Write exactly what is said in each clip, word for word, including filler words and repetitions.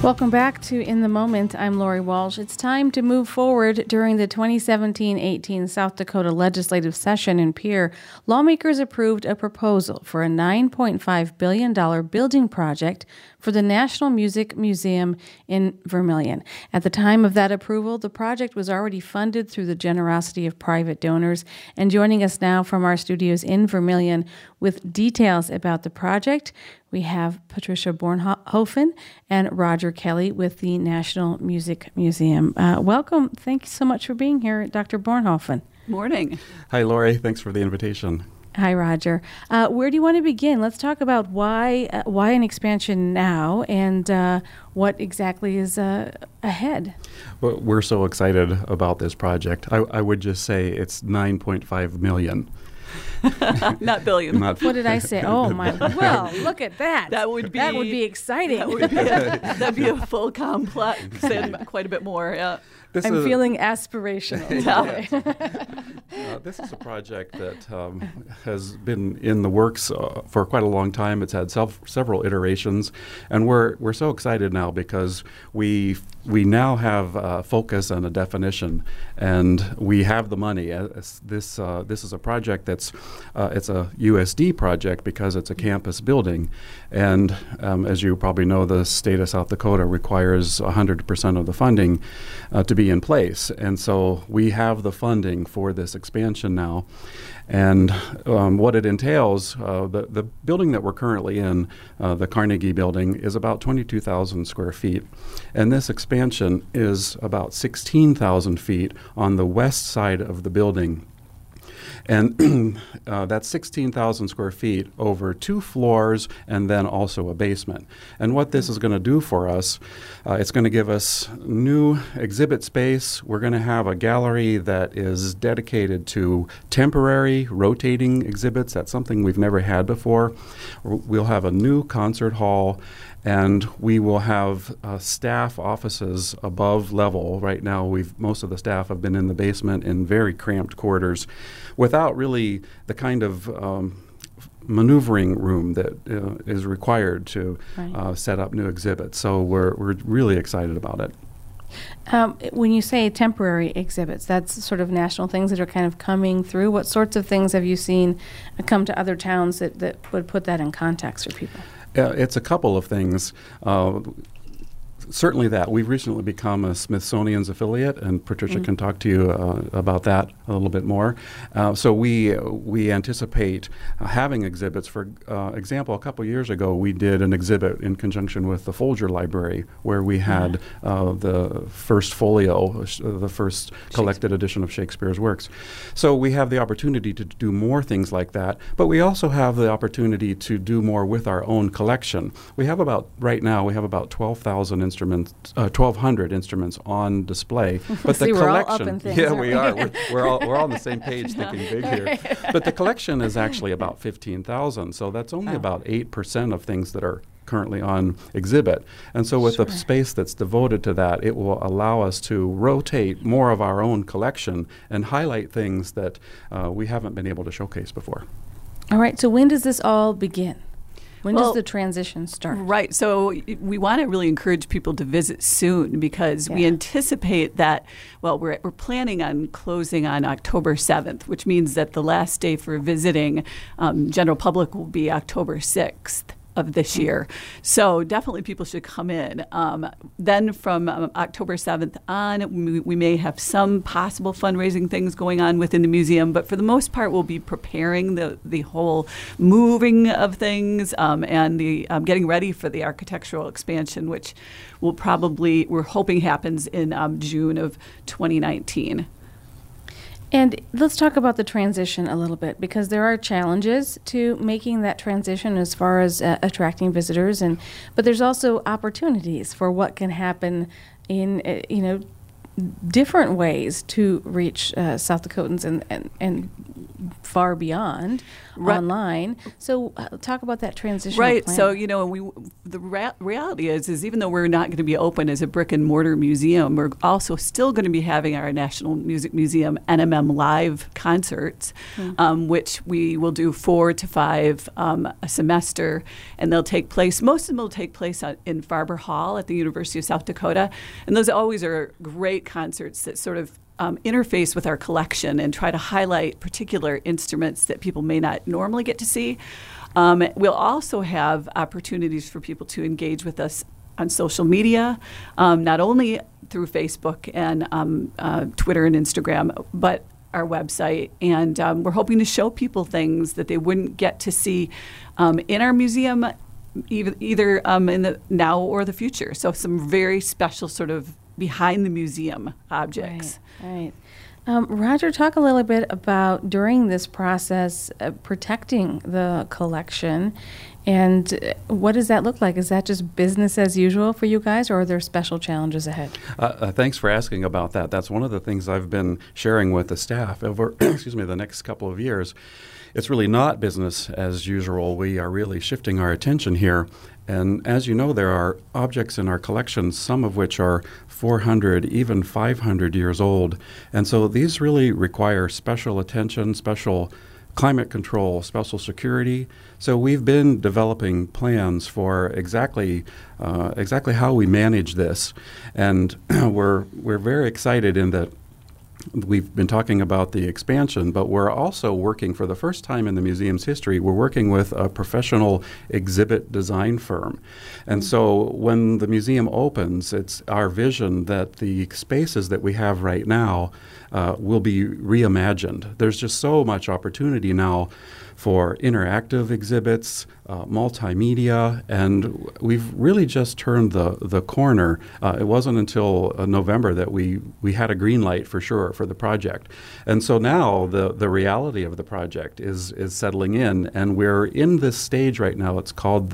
Welcome back to In the Moment. I'm Lori Walsh. It's time to move forward during the twenty seventeen eighteen South Dakota legislative session in Pierre. Lawmakers approved a proposal for a nine point five billion dollars building project for the National Music Museum in Vermilion. At the time of that approval, the project was already funded through the generosity of private donors. And joining us now from our studios in Vermilion with details about the project, we have Patricia Bornhofen and Roger Kelly with the National Music Museum. Uh, welcome. Thank you so much for being here, Doctor Bornhofen. Morning. Hi, Lori. Thanks for the invitation. Hi, Roger. Uh, where do you want to begin? Let's talk about why uh, why an expansion now and uh, what exactly is uh, ahead. Well, we're so excited about this project. I, I would just say it's nine point five million. Not billion. Not what did I say? Oh, my. Well, look at that. That would be, that would be exciting. That would be a, that'd be a full complex and quite a bit more. Yeah. This I'm is, feeling aspirational today. uh, this is a project that um, has been in the works uh, for quite a long time. It's had self, several iterations, and we're we're so excited now because we we now have a focus and a definition, and we have the money. Uh, this uh, this is a project that's uh, it's a U S D project because it's a campus building, and um, as you probably know, the state of South Dakota requires one hundred percent of the funding uh, to be in place, and so we have the funding for this expansion now. And um, what it entails, uh, the, the building that we're currently in, uh, the Carnegie building, is about twenty-two thousand square feet. And this expansion is about sixteen thousand feet on the west side of the building. And uh, that's sixteen thousand square feet over two floors and then also a basement. And what this is going to do for us, uh, it's going to give us new exhibit space. We're going to have a gallery that is dedicated to temporary rotating exhibits. That's something we've never had before. We'll have a new concert hall, and we will have uh, staff offices above level. Right now, we've most of the staff have been in the basement in very cramped quarters without really the kind of um, maneuvering room that uh, is required to right. uh, set up new exhibits. So we're we're really excited about it. Um, when you say temporary exhibits, that's sort of national things that are kind of coming through. What sorts of things have you seen come to other towns that, that would put that in context for people? Uh, it's a couple of things. Uh, certainly that. We've recently become a Smithsonian's affiliate, and Patricia mm. can talk to you uh, about that a little bit more. Uh, so we we anticipate uh, having exhibits. For uh, example, a couple years ago, we did an exhibit in conjunction with the Folger Library, where we had yeah. uh, the first folio, uh, the first collected edition of Shakespeare's works. So we have the opportunity to do more things like that, but we also have the opportunity to do more with our own collection. We have about, right now, we have about twelve thousand instruments, uh, twelve hundred instruments on display. But See, the we're collection, all up in things, yeah, aren't we we? are. We're, we're all we're all on the same page, thinking big here. But the collection is actually about fifteen thousand, so that's only Oh. about eight percent of things that are currently on exhibit. And so with Sure. the space that's devoted to that, it will allow us to rotate more of our own collection and highlight things that uh, we haven't been able to showcase before. All right. So when does this all begin? When Well, does the transition start? Right. So y- we want to really encourage people to visit soon because we Yeah. anticipate that, well, we're, we're planning on closing on October seventh, which means that the last day for visiting um, general public will be October sixth. Of this year. So definitely people should come in. Um, then from um, October seventh on, we, we may have some possible fundraising things going on within the museum, but for the most part, we'll be preparing the, the whole moving of things um, and the um, getting ready for the architectural expansion, which will probably, we're hoping happens in um, June of twenty nineteen. And let's talk about the transition a little bit, because there are challenges to making that transition as far as uh, attracting visitors, and but there's also opportunities for what can happen in uh, you know different ways to reach uh, South Dakotans and, and, and far beyond Right. online. So uh, talk about that transition. Right. Plan. So, you know, we the rea- reality is, is even though we're not going to be open as a brick and mortar museum, we're also still going to be having our National Music Museum N M M Live concerts, mm. um, which we will do four to five um, a semester, and they'll take place. Most of them will take place on, in Farber Hall at the University of South Dakota, and those always are great concerts that sort of Um, interface with our collection and try to highlight particular instruments that people may not normally get to see. Um, we'll also have opportunities for people to engage with us on social media, um, not only through Facebook and um, uh, Twitter and Instagram, but our website. And um, we're hoping to show people things that they wouldn't get to see um, in our museum, either, either um, in the now or the future. So some very special sort of behind the museum objects. Right. right. Um, Roger, talk a little bit about during this process uh, protecting the collection, and uh, what does that look like? Is that just business as usual for you guys, or are there special challenges ahead? Uh, uh, thanks for asking about that. That's one of the things I've been sharing with the staff over, excuse me, the next couple of years. It's really not business as usual. We are really shifting our attention here. And as you know, there are objects in our collection, some of which are four hundred, even five hundred years old. And so these really require special attention, special climate control, special security. So we've been developing plans for exactly uh, exactly how we manage this. And we're we're very excited in that we've been talking about the expansion, but we're also working for the first time in the museum's history, we're working with a professional exhibit design firm. And mm-hmm. so when the museum opens, it's our vision that the spaces that we have right now uh, will be reimagined. There's just so much opportunity now for interactive exhibits, uh, multimedia, and we've really just turned the, the corner. Uh, it wasn't until uh, November that we, we had a green light for sure for the project. And so now the, the reality of the project is, is settling in, and we're in this stage right now. It's called the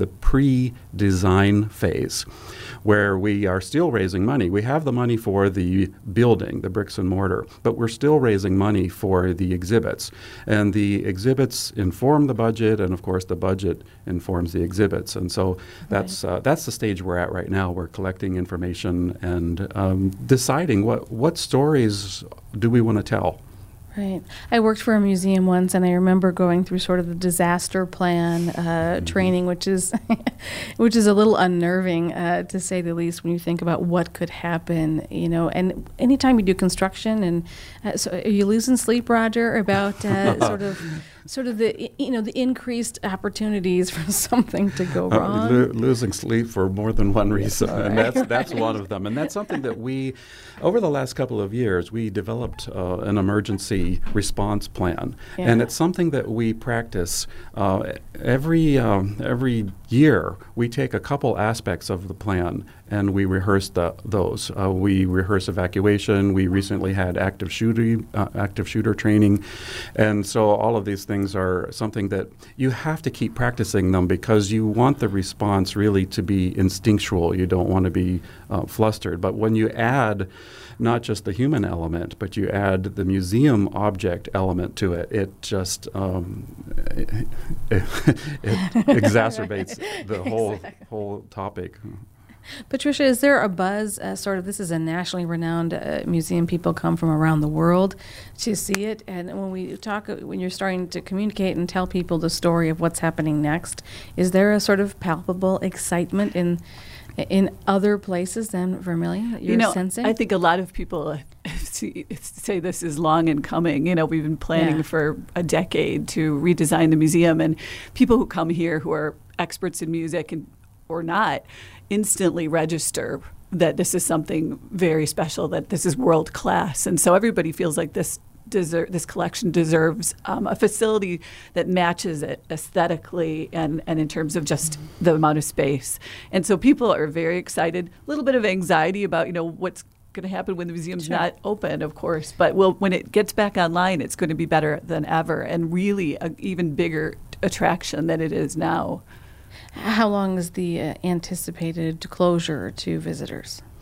pre-design phase, where we are still raising money. We have the money for the building, the bricks and mortar, but we're still raising money for the exhibits. And the exhibits inform the budget, and of course the budget informs the exhibits. And so that's uh, that's the stage we're at right now. We're collecting information and um, deciding what, what stories do we want to tell. Right. I worked for a museum once, and I remember going through sort of the disaster plan uh, mm-hmm. training, which is which is a little unnerving, uh, to say the least, when you think about what could happen. You know, and anytime you do construction, and uh, so are you losing sleep, Roger, about uh, sort of sort of the you know the increased opportunities for something to go wrong? Uh, lo- losing sleep for more than one reason, right. and that's that's one of them. And that's something that we, over the last couple of years, we developed uh, an emergency response plan, yeah. and it's something that we practice uh, every um, every year. We take a couple aspects of the plan and we rehearse the, those. Uh, we rehearse evacuation. We recently had active shooter uh, active shooter training, and so all of these things are something that you have to keep practicing them because you want the response really to be instinctual. You don't want to be uh, flustered. But when you add not just the human element, but you add the museum object element to it, it just um, it, it, it exacerbates the whole exactly. whole topic. Patricia, is there a buzz, uh, sort of, this is a nationally renowned uh, museum, people come from around the world to see it, and when we talk, uh, when you're starting to communicate and tell people the story of what's happening next, is there a sort of palpable excitement in in other places than Vermilion that you're you know, sensing? I think a lot of people uh, see, say this is long in coming. You know, we've been planning Yeah. for a decade to redesign the museum, and people who come here who are experts in music and or not instantly register that this is something very special, that this is world class. And so everybody feels like this deser- this collection deserves um, a facility that matches it aesthetically and, and in terms of just the amount of space. And so people are very excited, a little bit of anxiety about, you know, what's going to happen when the museum's Sure. not open, of course. But we'll, when it gets back online, it's going to be better than ever and really an even bigger attraction than it is now. How long is the uh, anticipated closure to visitors?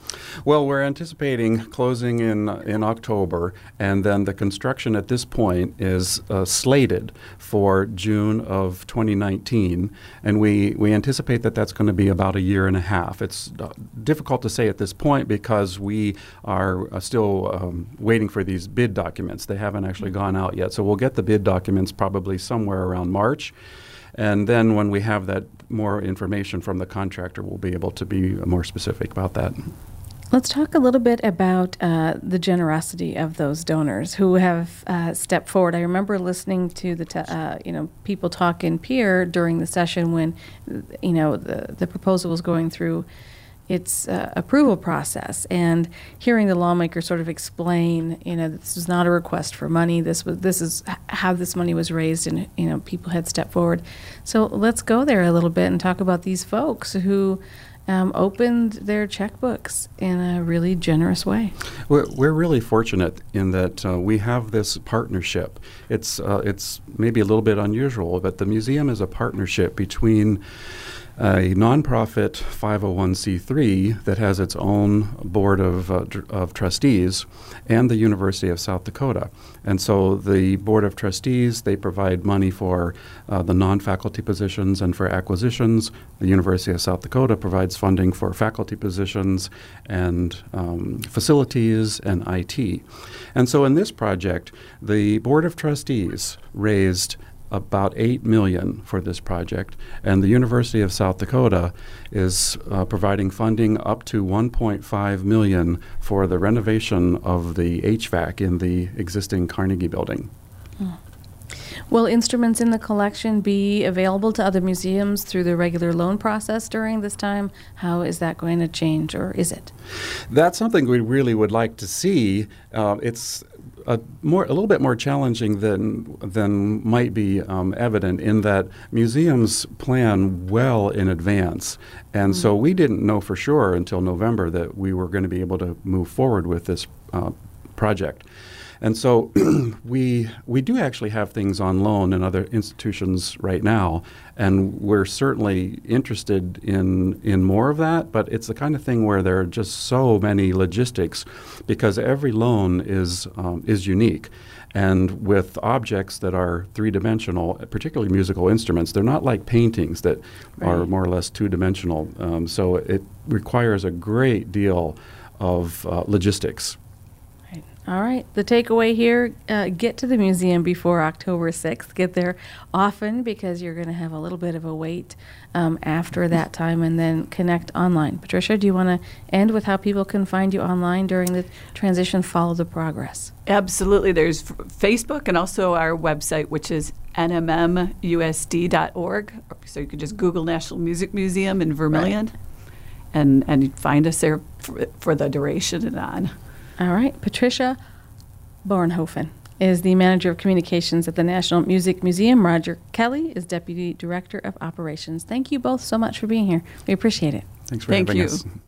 Well, we're anticipating closing in in October, and then the construction at this point is uh, slated for June of twenty nineteen, and we, we anticipate that that's going to be about a year and a half. It's uh, difficult to say at this point because we are uh, still um, waiting for these bid documents. They haven't actually gone out yet, so we'll get the bid documents probably somewhere around March. And then when we have that more information from the contractor, we'll be able to be more specific about that. Let's talk a little bit about uh, the generosity of those donors who have uh, stepped forward. I remember listening to the te- uh, you know people talk in Pierre during the session when you know the the proposal was going through its uh, approval process, and hearing the lawmakers sort of explain, you know, this was not a request for money. This was this is how this money was raised, and you know, people had stepped forward. So let's go there a little bit and talk about these folks who um, opened their checkbooks in a really generous way. We're, we're really fortunate in that uh, we have this partnership. It's uh, it's maybe a little bit unusual, but the museum is a partnership between a nonprofit five oh one c three that has its own board of, uh, tr- of trustees and the University of South Dakota. And so the board of trustees, they provide money for uh, the non-faculty positions and for acquisitions. The University of South Dakota provides funding for faculty positions and um, facilities and I T. And so in this project, the board of trustees raised about eight million dollars for this project, and the University of South Dakota is uh, providing funding up to one point five million dollars for the renovation of the H V A C in the existing Carnegie building. Hmm. Will instruments in the collection be available to other museums through the regular loan process during this time? How is that going to change, or is it? That's something we really would like to see. Uh, it's A, more, a little bit more challenging than than might be um, evident in that museums plan well in advance. And mm-hmm. so we didn't know for sure until November that we were going to be able to move forward with this uh, project. And so we we do actually have things on loan in other institutions right now, and we're certainly interested in in more of that, but it's the kind of thing where there are just so many logistics because every loan is um, is unique. And with objects that are three-dimensional, particularly musical instruments, they're not like paintings that right. are more or less two-dimensional. Um, so it requires a great deal of uh, logistics. All right. The takeaway here, uh, get to the museum before October sixth. Get there often because you're going to have a little bit of a wait um, after that time, and then connect online. Patricia, do you want to end with how people can find you online during the transition, Follow the Progress? Absolutely. There's f- Facebook and also our website, which is N M M U S D dot org. So you can just Google National Music Museum in Vermilion, right. and, and find us there for, for the duration and on. All right. Patricia Bornhofen is the Manager of Communications at the National Music Museum. Roger Kelly is Deputy Director of Operations. Thank you both so much for being here. We appreciate it. Thanks for Thank having you. us.